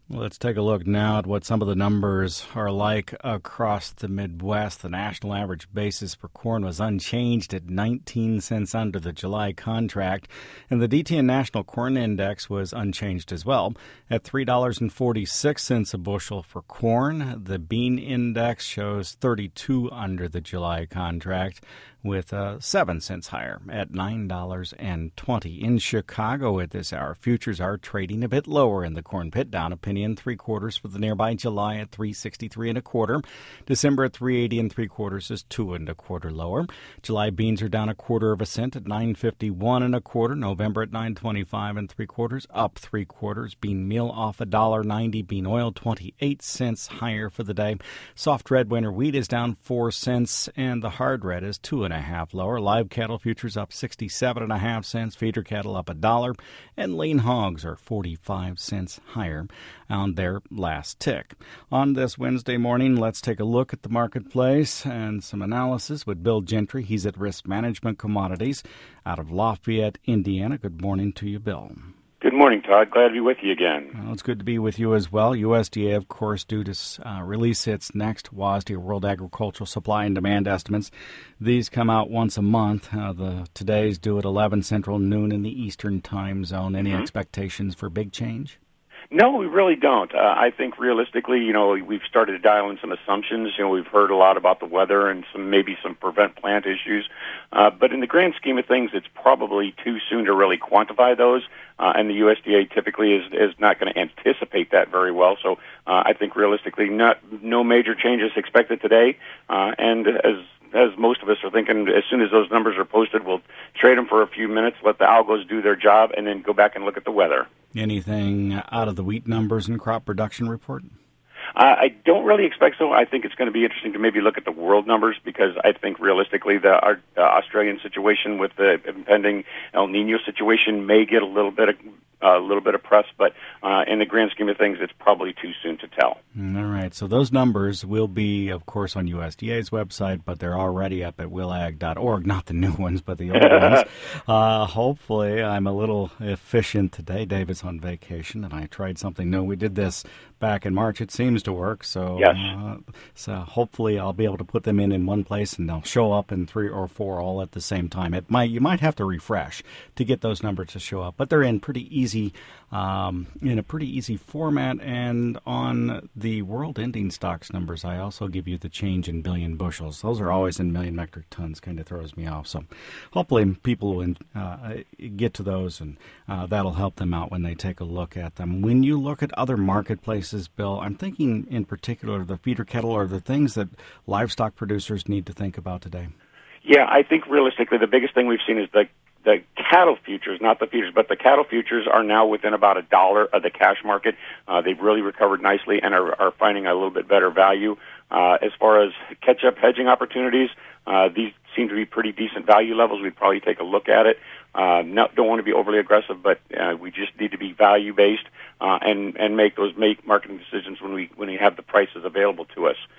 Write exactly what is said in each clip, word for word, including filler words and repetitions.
Let's take a look now at what some of the numbers are like across the Midwest. The national average basis for corn was unchanged at nineteen cents under the July contract, and the D T N National Corn Index was unchanged as well at three dollars and forty-six cents a bushel for corn. The bean index shows thirty-two under the July contract, with uh, seven cents higher at nine dollars and twenty cents. In Chicago at this hour, futures are trading a bit lower in the corn pit, down a penny and three quarters for the nearby July at three sixty-three and a quarter. December at three eighty and three quarters is two and a quarter lower. July beans are down a quarter of a cent at nine fifty-one and a quarter. November at nine twenty-five and three quarters, up three quarters. Bean meal off a dollar ninety. Bean oil twenty-eight cents higher for the day. Soft red winter wheat is down four cents, and the hard red is two and a half lower. Live cattle futures up sixty-seven and a half cents. Feeder cattle up a dollar, and lean hogs are forty-five cents higher on their last tick. On this Wednesday morning, let's take a look at the marketplace and some analysis with Bill Gentry. He's at Risk Management Commodities out of Lafayette, Indiana. Good morning to you, Bill. Good morning, Todd. Glad to be with you again. Well, it's good to be with you as well. U S D A, of course, due to uh, release its next W A S D, World Agricultural Supply and Demand Estimates. These come out once a month. Uh, the today's due at eleven Central, noon in the Eastern Time Zone. Any mm-hmm. expectations for big change? No, we really don't. Uh, I think realistically, you know, we've started to dial in some assumptions. You know, we've heard a lot about the weather and some maybe some prevent plant issues. Uh, but in the grand scheme of things, it's probably too soon to really quantify those. Uh, and the U S D A typically is is not going to anticipate that very well. So uh, I think realistically, not no major changes expected today. Uh, and as as most of us are thinking, as soon as those numbers are posted, we'll trade them for a few minutes, let the algos do their job, and then go back and look at the weather. Anything out of the wheat numbers and crop production report? Uh, I don't really expect so. I think it's going to be interesting to maybe look at the world numbers, because I think realistically the our, uh, Australian situation with the impending El Nino situation may get a little bit of a little bit of press, but uh, in the grand scheme of things, it's probably too soon to tell. All right. So those numbers will be, of course, on U S D A's website, but they're already up at will ag dot org. Not the new ones, but the old ones. Uh, hopefully, I'm a little efficient today. David's on vacation, and I tried something new. We did this back in March. It seems to work. So, yes. uh, so hopefully I'll be able to put them in in one place, and they'll show up in three or four all at the same time. It might You might have to refresh to get those numbers to show up, but they're in pretty easy Easy, um, in a pretty easy format. And on the world ending stocks numbers, I also give you the change in billion bushels. Those are always in million metric tons. Kind of throws me off. So hopefully people will uh, get to those, and uh, that'll help them out when they take a look at them. When you look at other marketplaces, Bill, I'm thinking in particular the feeder cattle or the things that livestock producers need to think about today. Yeah, I think realistically the biggest thing we've seen is the the cattle futures, not the feeders, but the cattle futures are now within about a dollar of the cash market. Uh, they've really recovered nicely and are, are finding a little bit better value. Uh, as far as catch-up hedging opportunities, uh, these seem to be pretty decent value levels. We'd probably take a look at it. Uh, not, don't want to be overly aggressive, but uh, we just need to be value-based uh, and, and make those make marketing decisions when we when we have the prices available to us.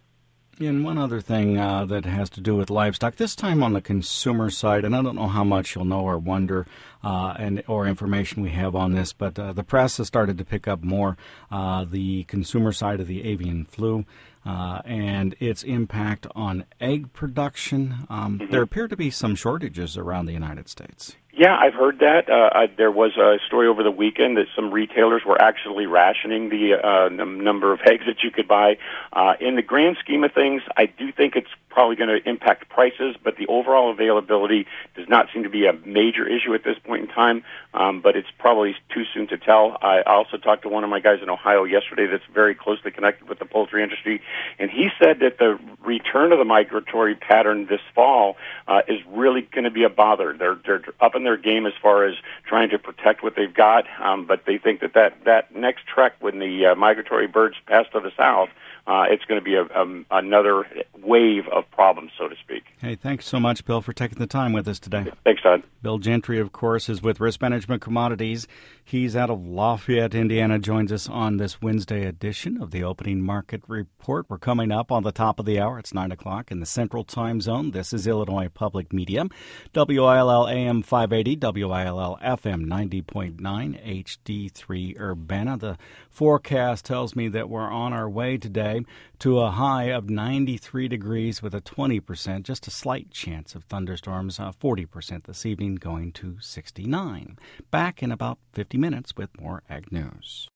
And one other thing uh, that has to do with livestock, this time on the consumer side, and I don't know how much you'll know or wonder uh, and or information we have on this, but uh, the press has started to pick up more uh, the consumer side of the avian flu uh, and its impact on egg production. Um, mm-hmm. There appear to be some shortages around the United States. Yeah, I've heard that. Uh, I, there was a story over the weekend that some retailers were actually rationing the uh, n- number of eggs that you could buy. Uh, in the grand scheme of things, I do think it's probably going to impact prices, but the overall availability does not seem to be a major issue at this point in time, um, but it's probably too soon to tell. I also talked to one of my guys in Ohio yesterday that's very closely connected with the poultry industry, and he said that the return of the migratory pattern this fall uh, is really going to be a bother. They're, they're up in their game as far as trying to protect what they've got, um, but they think that that, that next trek when the uh, migratory birds pass to the south, uh, it's going to be a, um, another wave of of problems, so to speak. Hey, thanks so much, Bill, for taking the time with us today. Thanks, Todd. Bill Gentry, of course, is with Risk Management Commodities. He's out of Lafayette, Indiana, joins us on this Wednesday edition of the Opening Market Report. We're coming up on the top of the hour. It's nine o'clock in the Central Time Zone. This is Illinois Public Media, W I L L A M five eighty, W I L L F M ninety point nine, H D three Urbana. The forecast tells me that we're on our way today to a high of ninety-three degrees with a twenty percent, just a slight chance of thunderstorms, uh, forty percent this evening, going to sixty-nine. Back in about fifty minutes with more Ag News.